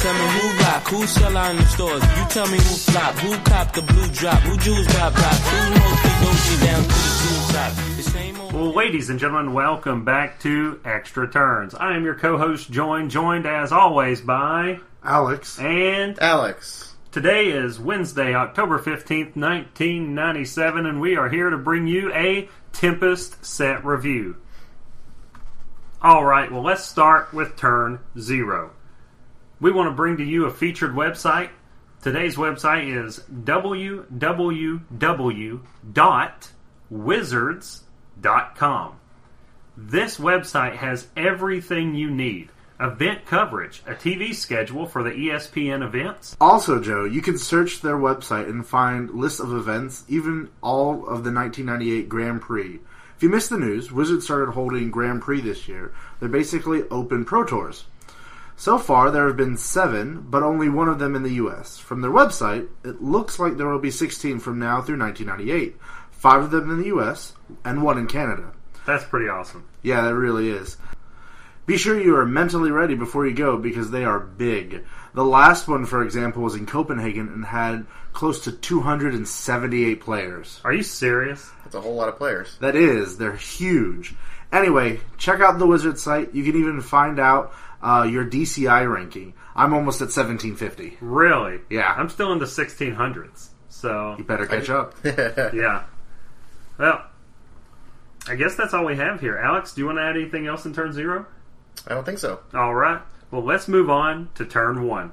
Tell me who rock, who sell out in the stores. You tell me who flop, who cop the blue drop, who jewels got pop, who mostly Gucci down to the jewel top. The same old. Well, ladies and gentlemen, welcome back to Extra Turns. I am your co-host, joined as always by Alex and Alex. Today is Wednesday, October 15th, 1997, and we are here to bring you a Tempest set review. Alright, well, let's start with Turn 0. We want to bring to you a featured website. Today's website is www.wizards.com. This website has everything you need. Event coverage, a TV schedule for the ESPN events. Also, Joe, you can search their website and find lists of events, even all of the 1998 Grand Prix. If you missed the news, Wizards started holding Grand Prix this year. They're basically open Pro Tours. So far, there have been 7, but only one of them in the U.S. From their website, it looks like there will be 16 from now through 1998. 5 of them in the U.S. and 1 in Canada. That's pretty awesome. Yeah, that really is. Be sure you are mentally ready before you go because they are big. The last one, for example, was in Copenhagen and had close to 278 players. Are you serious? That's a whole lot of players. That is. They're huge. Anyway, check out the Wizards site. You can even find out your DCI ranking. I'm almost at 1750. Really? Yeah. I'm still in the 1600s. So You better catch up. yeah. Well, I guess that's all we have here. Alex, do you want to add anything else in Turn 0? I don't think so. Alright. Well, let's move on to Turn 1.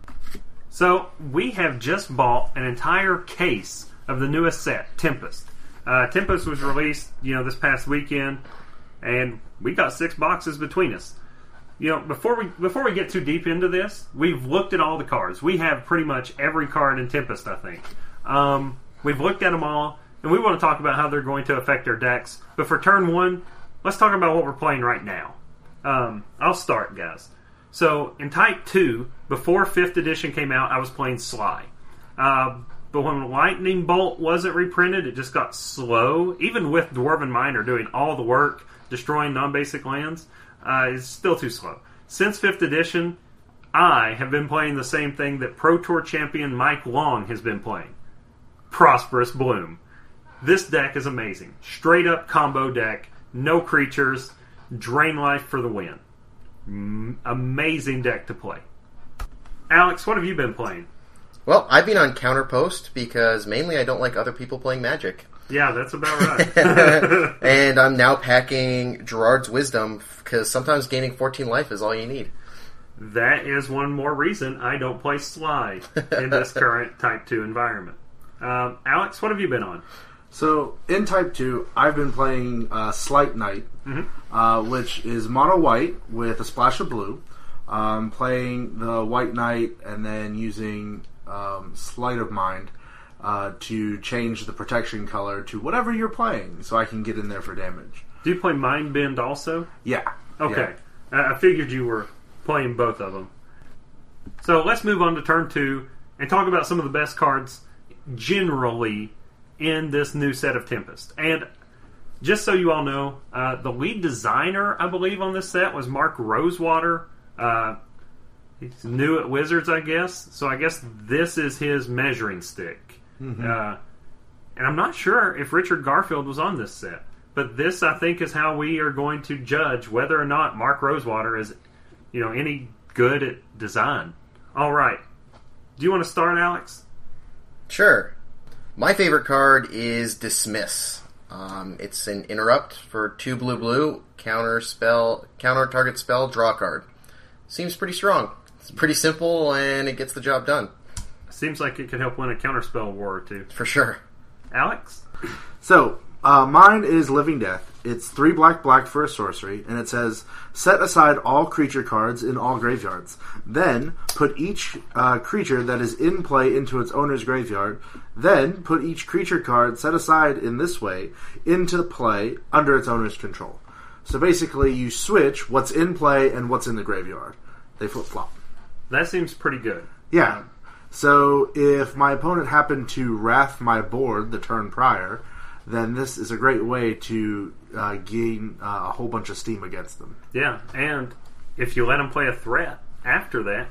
So, we have just bought an entire case of the newest set, Tempest. Tempest was released, this past weekend, and we got 6 boxes between us. Before we get too deep into this, we've looked at all the cards. We have pretty much every card in Tempest, I think. We've looked at them all, and we want to talk about how they're going to affect our decks. But for Turn 1, let's talk about what we're playing right now. I'll start, guys. So, in Type 2, before 5th edition came out, I was playing Sly. But when Lightning Bolt wasn't reprinted, it just got slow. Even with Dwarven Miner doing all the work, destroying non-basic lands, it's still too slow. Since 5th edition, I have been playing the same thing that Pro Tour champion Mike Long has been playing. Prosperous Bloom. This deck is amazing. Straight up combo deck, no creatures, drain life for the win. Amazing deck to play. Alex, what have you been playing? Well, I've been on Counterpost because mainly I don't like other people playing Magic. Yeah, that's about right. And I'm now packing Gerard's Wisdom because sometimes gaining 14 life is all you need. That is one more reason I don't play Sly in this current Type 2 environment. Alex, what have you been on? So, in Type 2, I've been playing Slight Knight, which is mono white with a splash of blue. Playing the White Knight and then using Sleight of Mind to change the protection color to whatever you're playing so I can get in there for damage. Do you play Mind Bend also? Yeah. Okay. Yeah. I figured you were playing both of them. So let's move on to Turn 2 and talk about some of the best cards generally in this new set of Tempest. And just so you all know, the lead designer, I believe, on this set was Mark Rosewater. He's new at Wizards, I guess. So I guess this is his measuring stick. And I'm not sure if Richard Garfield was on this set. But this, I think, is how we are going to judge whether or not Mark Rosewater is, any good at design. All right. Do you want to start, Alex? Sure. My favorite card is Dismiss. It's an interrupt for 2 blue, counter target spell, draw a card. Seems pretty strong. It's pretty simple, and it gets the job done. Seems like it could help win a counterspell war or two. For sure. Alex? So, mine is Living Death. It's 3 black for a sorcery, and it says, set aside all creature cards in all graveyards. Then, put each creature that is in play into its owner's graveyard. Then, put each creature card set aside in this way into play under its owner's control. So basically, you switch what's in play and what's in the graveyard. They flip-flop. That seems pretty good. Yeah. So, if my opponent happened to wrath my board the turn prior, then this is a great way to gain a whole bunch of steam against them. Yeah, and if you let them play a threat after that,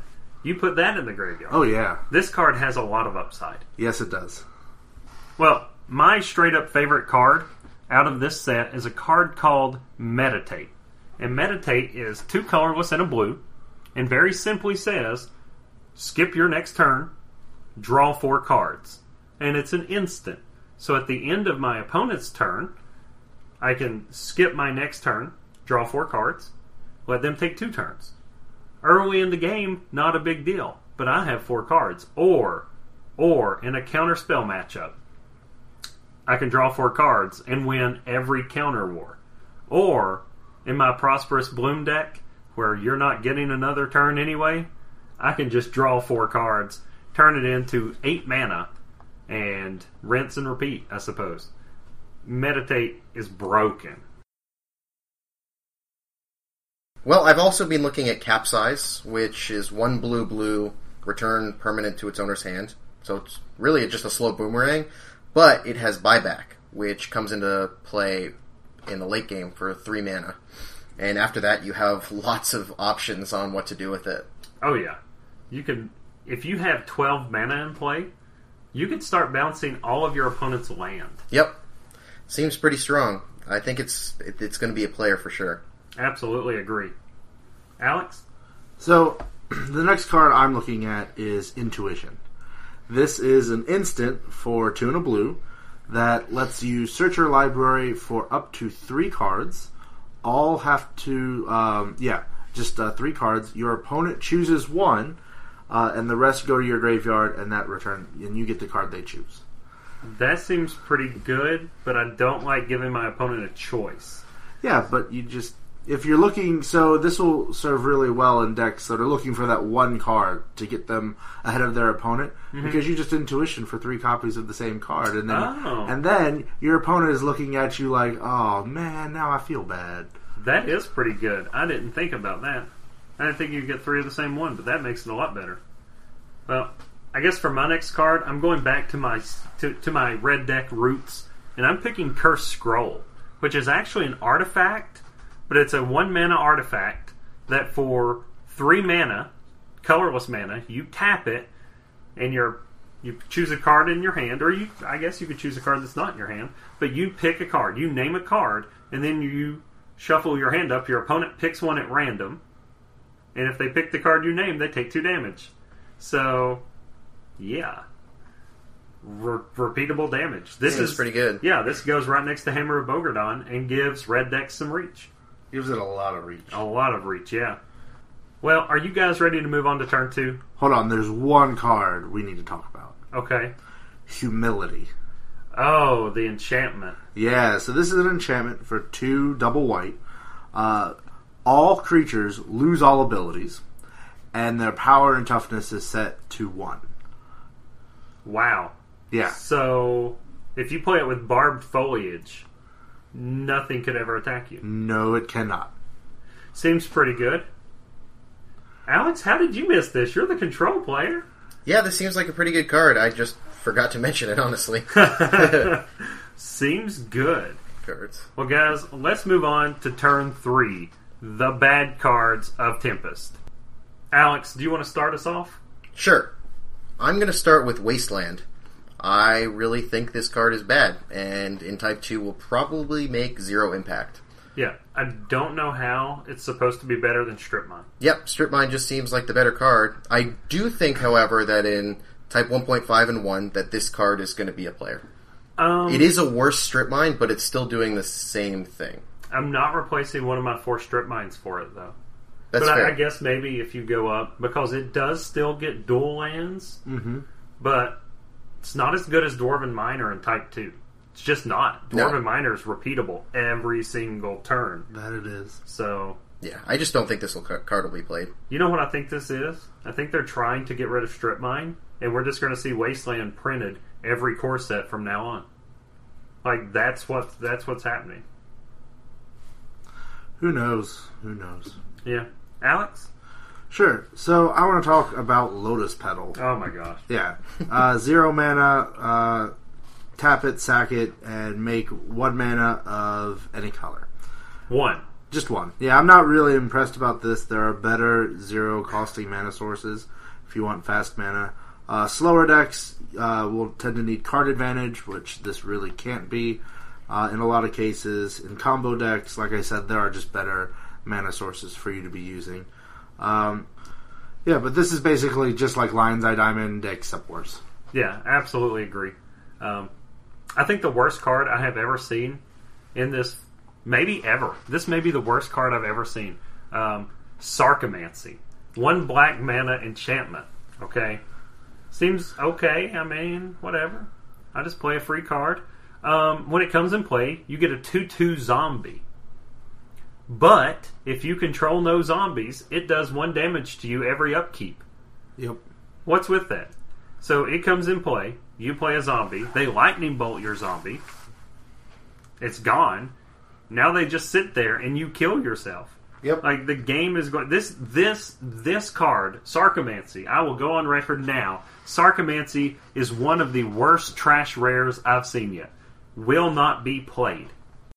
You put that in the graveyard. Oh, yeah. This card has a lot of upside. Yes, it does. Well, my straight-up favorite card out of this set is a card called Meditate. And Meditate is 2 colorless and a blue, and very simply says, skip your next turn, draw 4 cards. And it's an instant. So at the end of my opponent's turn, I can skip my next turn, draw 4 cards, let them take 2 turns. Early in the game, not a big deal, but I have 4 cards. Or in a counter spell matchup, I can draw 4 cards and win every counter war. Or in my Prosperous Bloom deck, where you're not getting another turn anyway, I can just draw 4 cards, turn it into 8 mana, and rinse and repeat, I suppose. Meditate is broken. Well, I've also been looking at Capsize, which is 1 blue, return permanent to its owner's hand. So it's really just a slow boomerang, but it has buyback, which comes into play in the late game for 3 mana. And after that, you have lots of options on what to do with it. Oh yeah. You can, if you have 12 mana in play, you can start bouncing all of your opponent's land. Yep. Seems pretty strong. I think it's going to be a player for sure. Absolutely agree. Alex? So, the next card I'm looking at is Intuition. This is an instant for 2 and a blue that lets you search your library for up to 3 cards. All have to, just 3 cards. Your opponent chooses 1, and the rest go to your graveyard, and you get the card they choose. That seems pretty good, but I don't like giving my opponent a choice. Yeah, but if you're looking, so this will serve really well in decks that are looking for that 1 card to get them ahead of their opponent, because you just Intuition for 3 copies of the same card, and then your opponent is looking at you like, oh man, now I feel bad. That is pretty good. I didn't think about that. I didn't think you could get 3 of the same one, but that makes it a lot better. Well, I guess for my next card, I'm going back to my red deck roots, and I'm picking Cursed Scroll, which is actually an artifact, but it's a 1 mana artifact that for 3 mana, colorless mana, you tap it, and you choose a card in your hand, or I guess you could choose a card that's not in your hand, but you pick a card. You name a card, and then you shuffle your hand up. Your opponent picks one at random, and if they pick the card you name, they take 2 damage. So, yeah. Repeatable damage. This is pretty good. Yeah, this goes right next to Hammer of Bogardan and gives red decks some reach. Gives it a lot of reach. A lot of reach, yeah. Well, are you guys ready to move on to turn 2? Hold on, there's 1 card we need to talk about. Okay. Humility. Oh, the enchantment. Yeah, so this is an enchantment for 2 double white. All creatures lose all abilities, and their power and toughness is set to 1. Wow. Yeah. So, if you play it with Barbed Foliage, nothing could ever attack you. No, it cannot. Seems pretty good. Alex, how did you miss this? You're the control player. Yeah, this seems like a pretty good card. I just forgot to mention it, honestly. Seems good. Cards. Well, guys, let's move on to turn 3. The bad cards of Tempest. Alex, do you want to start us off? Sure. I'm going to start with Wasteland. I really think this card is bad, and in Type 2 will probably make 0 impact. Yeah, I don't know how it's supposed to be better than Strip Mine. Yep, Strip Mine just seems like the better card. I do think, however, that in Type 1.5 and 1, that this card is going to be a player. It is a worse Strip Mine, but it's still doing the same thing. I'm not replacing one of my 4 Strip Mines for it, though. That's but fair. I guess maybe if you go up, because it does still get dual lands, but it's not as good as Dwarven Miner in Type 2. It's just not. Dwarven Miner is repeatable every single turn. That it is. So, yeah, I just don't think this card will be played. You know what I think this is? I think they're trying to get rid of Strip Mine, and we're just going to see Wasteland printed every core set from now on. Like, that's what's happening. Who knows? Who knows? Yeah. Alex? Sure. So I want to talk about Lotus Petal. Oh my gosh. Yeah. 0 mana, tap it, sack it, and make 1 mana of any color. 1. Just 1. Yeah, I'm not really impressed about this. There are better 0 costing mana sources. if you want fast mana. Slower decks will tend to need card advantage, which this really can't be in a lot of cases. In combo decks, like I said, there are just better mana sources for you to be using. But this is basically just like Lion's Eye Diamond, except worse. Yeah, absolutely agree. I think the worst card I have ever seen in this, maybe ever. This may be the worst card I've ever seen. Sarcomancy. 1 black mana enchantment. Okay. Seems okay. I mean, whatever. I just play a free card. When it comes in play, you get a 2/2 zombie. But if you control no zombies, it does 1 damage to you every upkeep. Yep. What's with that? So it comes in play. You play a zombie. They lightning bolt your zombie. It's gone. Now they just sit there and you kill yourself. Yep. Like, the game is going... This card, Sarcomancy, I will go on record now. Sarcomancy is one of the worst trash rares I've seen yet. Will not be played.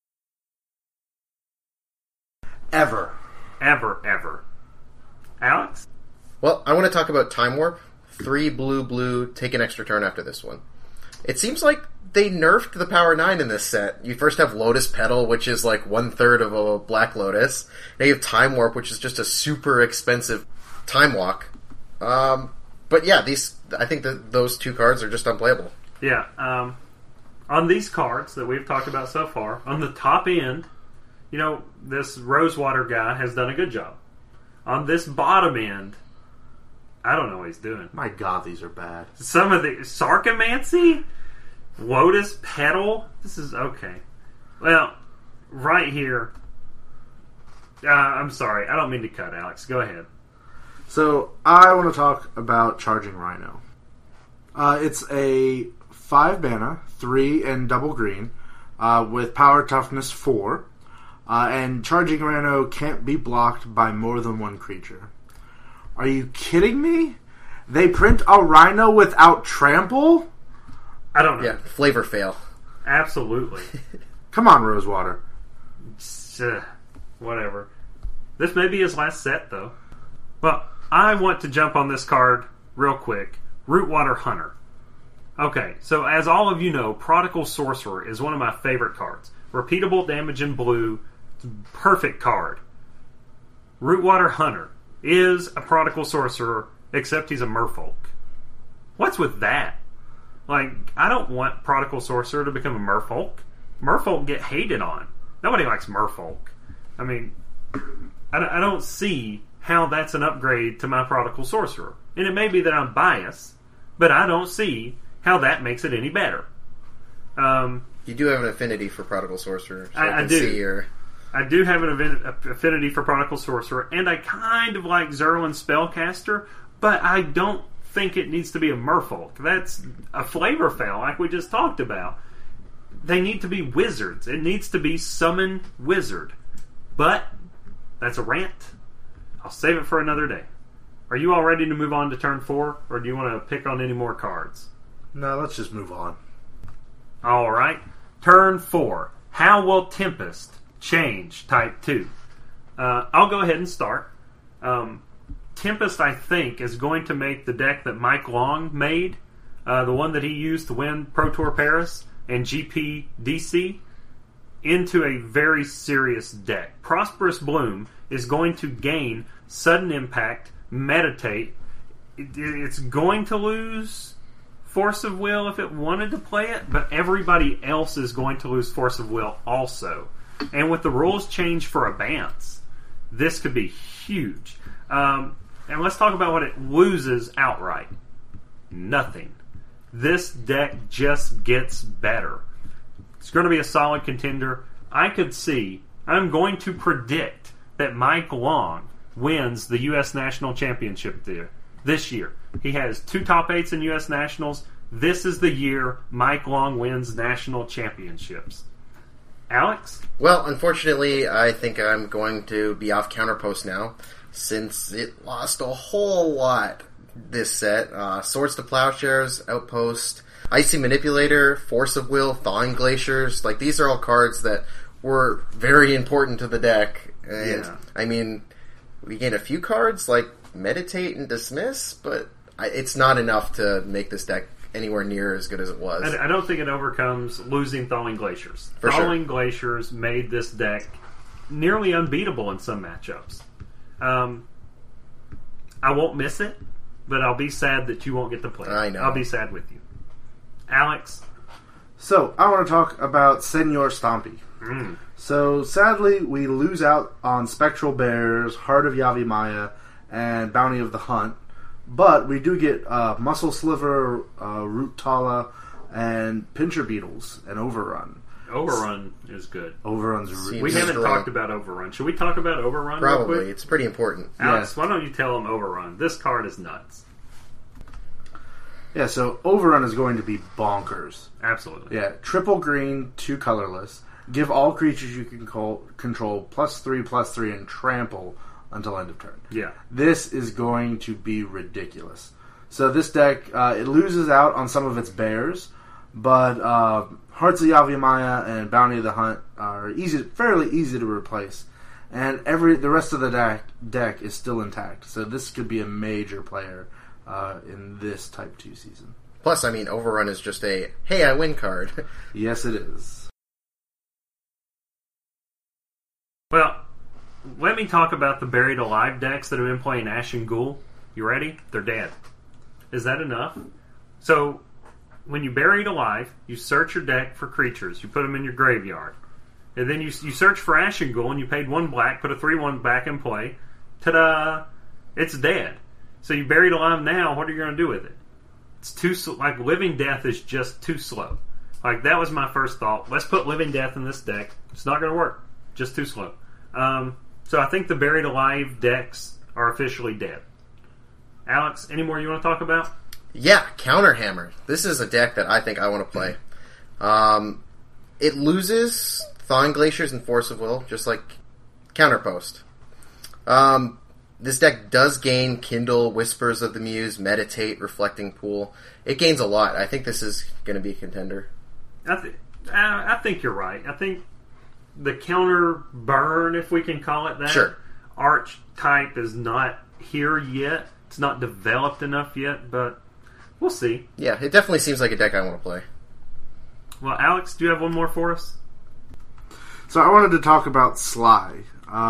Ever. Ever. Alex? Well, I want to talk about Time Warp. 3 blue, take an extra turn after this one. It seems like they nerfed the Power 9 in this set. You first have Lotus Petal, which is like 1/3 of a Black Lotus. Now you have Time Warp, which is just a super expensive Time Walk. But yeah, I think that those 2 cards are just unplayable. Yeah. On these cards that we've talked about so far, on the top end, this Rosewater guy has done a good job. On this bottom end, I don't know what he's doing. My God, these are bad. Some of the... Sarcomancy? Lotus Petal? This is... Okay. Well, right here... I'm sorry. I don't mean to cut, Alex. Go ahead. So, I want to talk about Charging Rhino. It's a 5 mana, 3 and double green, with power toughness 4. And Charging Rhino can't be blocked by more than 1 creature. Are you kidding me? They print a Rhino without trample? I don't know. Yeah, flavor fail. Absolutely. Come on, Rosewater. Whatever. This may be his last set, though. Well, I want to jump on this card real quick. Rootwater Hunter. Okay, so as all of you know, Prodigal Sorcerer is one of my favorite cards. Repeatable damage in blue. Perfect card. Rootwater Hunter is a Prodigal Sorcerer, except he's a merfolk. What's with that? Like, I don't want Prodigal Sorcerer to become a merfolk. Merfolk get hated on. Nobody likes merfolk. I mean, I don't see how that's an upgrade to my Prodigal Sorcerer. And it may be that I'm biased, but I don't see how that makes it any better. You do have an affinity for Prodigal Sorcerer. So I do. I do have an affinity for Prodigal Sorcerer, and I kind of like Zerlin Spellcaster, but I don't think it needs to be a merfolk. That's a flavor fail, like we just talked about. They need to be wizards. It needs to be Summon Wizard. But that's a rant. I'll save it for another day. Are you all ready to move on to turn 4, or do you want to pick on any more cards? No, let's just move on. All right. Turn 4. How will Tempest change Type 2? I'll go ahead and start. Tempest, I think, is going to make the deck that Mike Long made, the one that he used to win Pro Tour Paris and GP DC, into a very serious deck. Prosperous Bloom is going to gain Sudden Impact, Meditate. It's going to lose Force of Will if it wanted to play it, but everybody else is going to lose Force of Will also. And with the rules change for Abance, this could be huge. And let's talk about what it loses outright. Nothing. This deck just gets better. It's going to be a solid contender. I'm going to predict that Mike Long wins the U.S. National Championship this year. He has 2 top 8s in U.S. Nationals. This is the year Mike Long wins national championships. Alex? Well, unfortunately, I think I'm going to be off Counterpost now, since it lost a whole lot this set. Swords to Plowshares, Outpost, Icy Manipulator, Force of Will, Thawing Glaciers. Like, these are all cards that were very important to the deck. And, I mean, we gained a few cards, like Meditate and Dismiss, but it's not enough to make this deck anywhere near as good as it was. I don't think it overcomes losing Thawing Glaciers. For sure. Thawing Glaciers made this deck nearly unbeatable in some matchups. I won't miss it, but I'll be sad that you won't get to play it. I know. I'll be sad with you. Alex? So, I want to talk about Senor Stompy. So, sadly, we lose out on Spectral Bears, Heart of Yavimaya, and Bounty of the Hunt. But we do get Muscle Sliver, Root Tala, and Pincher Beetles, and Overrun. Overrun is good. Overrun's Seems We haven't strong. talked about Overrun. Should we talk about Overrun real Probably. quick? It's pretty important. Alex, Yes. why don't you tell them Overrun? This card is nuts. Yeah, so Overrun is going to be bonkers. Absolutely. Yeah, triple green, 2 colorless. Give all creatures you can control +3/+3 and trample until end of turn. Yeah. This is going to be ridiculous. So this deck, it loses out on some of its bears, but Hearts of Yavimaya and Bounty of the Hunt are fairly easy to replace. And the rest of the deck is still intact. So this could be a major player in this Type 2 season. Plus, I mean, Overrun is just a, hey, I win card. Yes, it is. Well, let me talk about the Buried Alive decks that have been playing Ash and Ghoul. You ready? They're dead. Is that enough? So, when you Buried Alive, you search your deck for creatures. You put them in your graveyard. And then you search for Ash and Ghoul, and you paid 1 black, put a 3/1 back in play. Ta-da! It's dead. So you Buried Alive now, what are you going to do with it? It's too like Living Death is just too slow. Like, that was my first thought. Let's put Living Death in this deck. It's not going to work. Just too slow. So I think the Buried Alive decks are officially dead. Alex, any more you want to talk about? Yeah, Counterhammer. This is a deck that I think I want to play. It loses Thawing Glaciers and Force of Will, just like Counterpost. This deck does gain Kindle, Whispers of the Muse, Meditate, Reflecting Pool. It gains a lot. I think this is going to be a contender. I think you're right. I think the counter burn, if we can call it that, Sure. archetype is not here yet. It's not developed enough yet, but we'll see. Yeah, it definitely seems like a deck I want to play. Well, Alex, do you have one more for us? So I wanted to talk about Sly.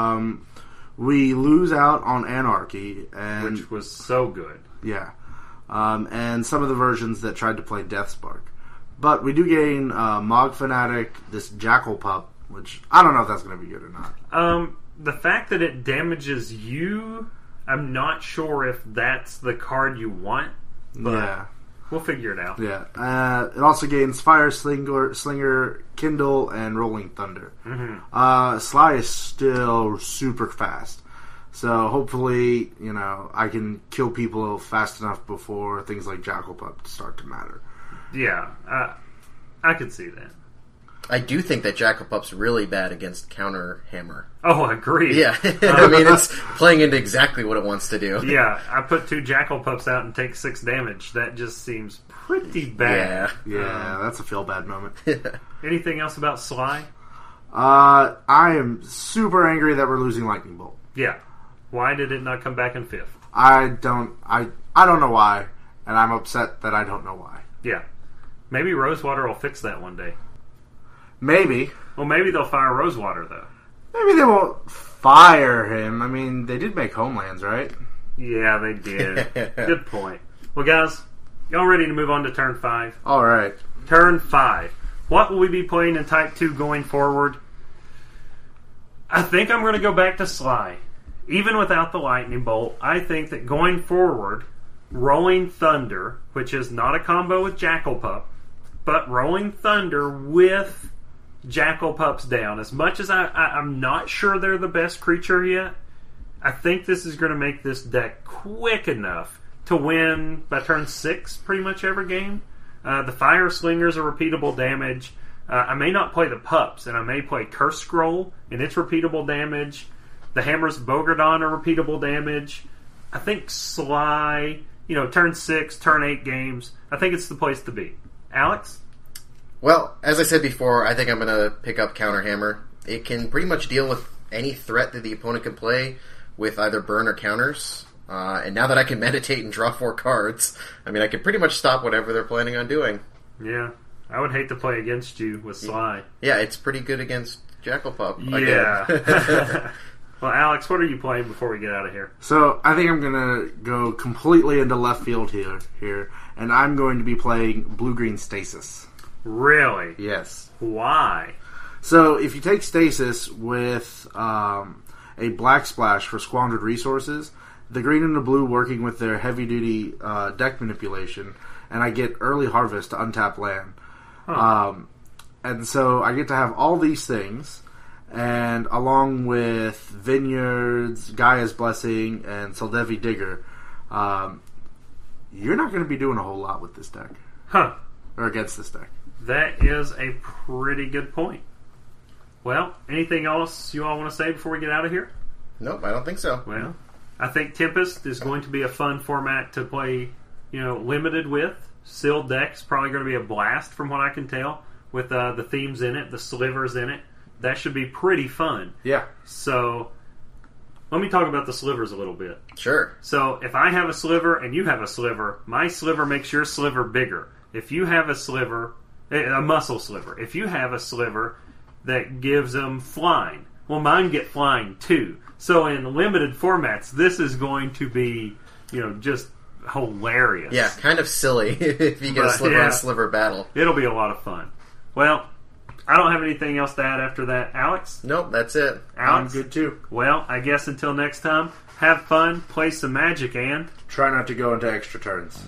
We lose out on Anarchy, and Which was so good. yeah, and some of the versions that tried to play Deathspark. But we do gain Mog Fanatic, this Jackal Pup, which I don't know if that's going to be good or not. The fact that it damages you, I'm not sure if that's the card you want, but Yeah, we'll figure it out. yeah. It also gains Fire Slinger, Kindle, and Rolling Thunder. Sly is still super fast, so hopefully, I can kill people fast enough before things like Jackal Pup start to matter. Yeah, I could see that. I do think that Jackal Pup's really bad against Counterhammer. Oh, I agree. Yeah, I mean, it's playing into exactly what it wants to do. Yeah, I put 2 Jackal Pups out and take 6 damage. That just seems pretty bad. Yeah, that's a feel bad moment. Anything else about Sly? I am super angry that we're losing Lightning Bolt. Yeah. Why did it not come back in 5th? I don't know why, and I'm upset that I don't know why. Yeah. Maybe Rosewater will fix that one day. Maybe. Well, maybe they'll fire Rosewater, though. Maybe they won't fire him. I mean, they did make Homelands, right? Yeah, they did. Good point. Well, guys, y'all ready to move on to turn 5? All right. Turn 5. What will we be playing in Type 2 going forward? I think I'm going to go back to Sly. Even without the Lightning Bolt, I think that going forward, Rolling Thunder, which is not a combo with Jackal Pup, but Rolling Thunder with Jackal Pups down. As much as I'm not sure they're the best creature yet, I think this is going to make this deck quick enough to win by turn 6 pretty much every game. The Fire Slingers are repeatable damage. I may not play the Pups, and I may play Curse Scroll, and it's repeatable damage. The Hammers Bogadon are repeatable damage. I think Sly, turn 6, turn 8 games, I think it's the place to be. Alex? Well, as I said before, I think I'm going to pick up Counterhammer. It can pretty much deal with any threat that the opponent can play with either burn or counters. And now that I can meditate and draw 4 cards, I mean, I can pretty much stop whatever they're planning on doing. Yeah. I would hate to play against you with Sly. Yeah, it's pretty good against Jackal-Pup. Yeah. Well, Alex, what are you playing before we get out of here? So I think I'm going to go completely into left field here, and I'm going to be playing Blue-Green Stasis. Really? Yes. Why? So if you take Stasis with a black splash for Squandered Resources, the green and the blue working with their heavy-duty deck manipulation, and I get Early Harvest to untap land. Huh. And so I get to have all these things, and along with Vineyards, Gaia's Blessing, and Soldevi Digger, you're not going to be doing a whole lot with this deck. Huh. Or against this deck. That is a pretty good point. Well, anything else you all want to say before we get out of here? Nope, I don't think so. Well, I think Tempest is going to be a fun format to play, limited with. Sealed deck's probably going to be a blast from what I can tell, with the themes in it, the slivers in it. That should be pretty fun. Yeah. So, let me talk about the slivers a little bit. Sure. So, if I have a sliver and you have a sliver, my sliver makes your sliver bigger. If you have a sliver, a muscle sliver, if you have a sliver that gives them flying, well, mine get flying too. So, in limited formats, this is going to be, just hilarious. Yeah, kind of silly if you get a sliver on a sliver battle. It'll be a lot of fun. Well, I don't have anything else to add after that. Alex? Nope, that's it. Alex? I'm good too. Well, I guess until next time, have fun, play some Magic, and Try not to go into extra turns.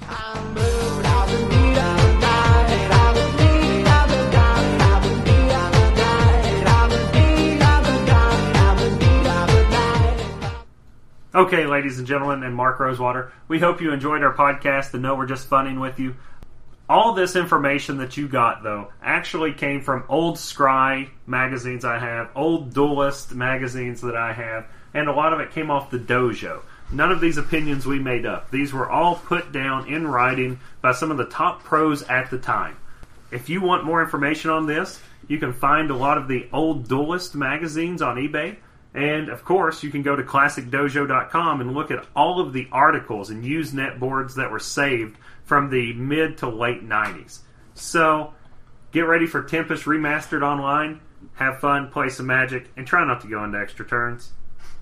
Okay, ladies and gentlemen, and Mark Rosewater, we hope you enjoyed our podcast and know we're just funning with you. All this information that you got, though, actually came from old Scry magazines I have, old Duelist magazines that I have, and a lot of it came off the dojo. None of these opinions we made up. These were all put down in writing by some of the top pros at the time. If you want more information on this, you can find a lot of the old Duelist magazines on eBay. And, of course, you can go to ClassicDojo.com and look at all of the articles and Usenet boards that were saved from the mid to late 90s. So, get ready for Tempest Remastered online, have fun, play some Magic, and try not to go into extra turns.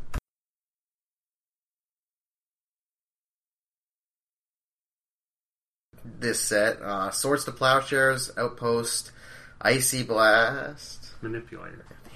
This set, Swords to Plowshares, Outpost, Icy Blast, Manipulator.